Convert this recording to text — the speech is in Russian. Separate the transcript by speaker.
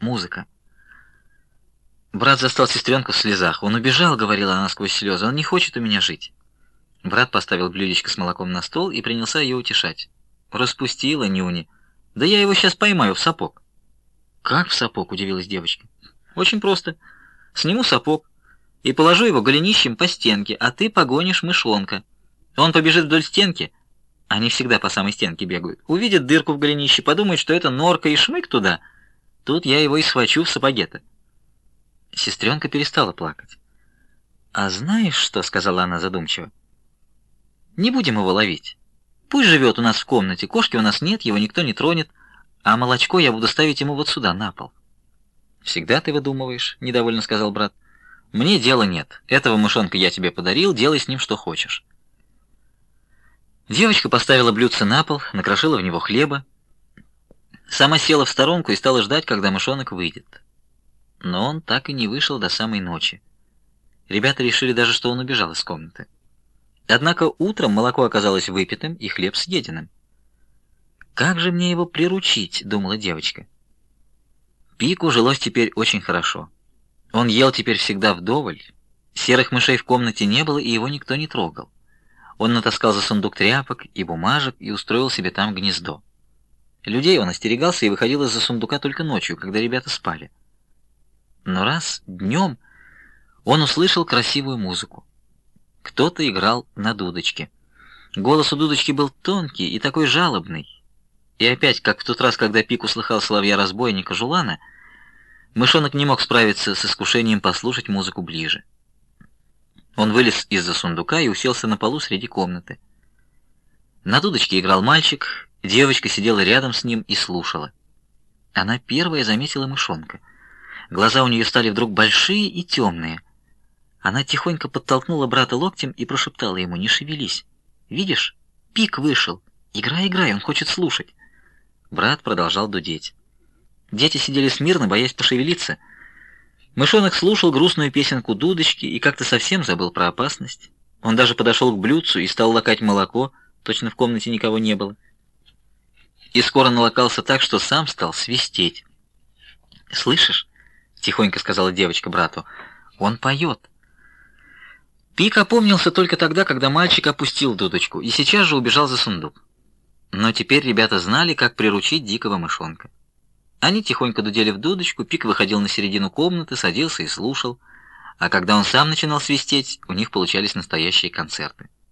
Speaker 1: Музыка. Брат застал сестренку в слезах. «Он убежал», — говорила она сквозь слезы. «Он не хочет у меня жить». Брат поставил блюдечко с молоком на стол и принялся ее утешать. «Распустила нюни. Да я его сейчас поймаю в сапог». «Как в сапог?» — удивилась девочка. «Очень просто. Сниму сапог и положу его голенищем по стенке, а ты погонишь мышонка. Он побежит вдоль стенки». Они всегда по самой стенке бегают. Увидит дырку в голенище, подумает, что это норка, и шмык туда. Тут я его и схвачу в сапоге-то. Сестренка перестала плакать. «А знаешь что?» — сказала она задумчиво. «Не будем его ловить. Пусть живет у нас в комнате. Кошки у нас нет, его никто не тронет. А молочко я буду ставить ему вот сюда, на пол». «Всегда ты выдумываешь», — недовольно сказал брат. «Мне дела нет. Этого мышонка я тебе подарил, делай с ним что хочешь». Девочка поставила блюдце на пол, накрошила в него хлеба. Сама села в сторонку и стала ждать, когда мышонок выйдет. Но он так и не вышел до самой ночи. Ребята решили даже, что он убежал из комнаты. Однако утром молоко оказалось выпитым и хлеб съеденным. «Как же мне его приручить?» — думала девочка. Пику жилось теперь очень хорошо. Он ел теперь всегда вдоволь. Серых мышей в комнате не было, и его никто не трогал. Он натаскал за сундук тряпок и бумажек и устроил себе там гнездо. Людей он остерегался и выходил из-за сундука только ночью, когда ребята спали. Но раз днем он услышал красивую музыку. Кто-то играл на дудочке. Голос у дудочки был тонкий и такой жалобный. И опять, как в тот раз, когда Пик услыхал соловья-разбойника Жулана, мышонок не мог справиться с искушением послушать музыку ближе. Он вылез из-за сундука и уселся на полу среди комнаты. На дудочке играл мальчик, девочка сидела рядом с ним и слушала. Она первая заметила мышонка. Глаза у нее стали вдруг большие и темные. Она тихонько подтолкнула брата локтем и прошептала ему: «Не шевелись. Видишь, Пик вышел. Играй, играй, он хочет слушать». Брат продолжал дудеть. Дети сидели смирно, боясь пошевелиться. Мышонок слушал грустную песенку дудочки и как-то совсем забыл про опасность. Он даже подошел к блюдцу и стал лакать молоко, точно в комнате никого не было. И скоро налакался так, что сам стал свистеть. «Слышишь?» — тихонько сказала девочка брату. «Он поет». Пик опомнился только тогда, когда мальчик опустил дудочку, и сейчас же убежал за сундук. Но теперь ребята знали, как приручить дикого мышонка. Они тихонько дудели в дудочку, Пик выходил на середину комнаты, садился и слушал, а когда он сам начинал свистеть, у них получались настоящие концерты.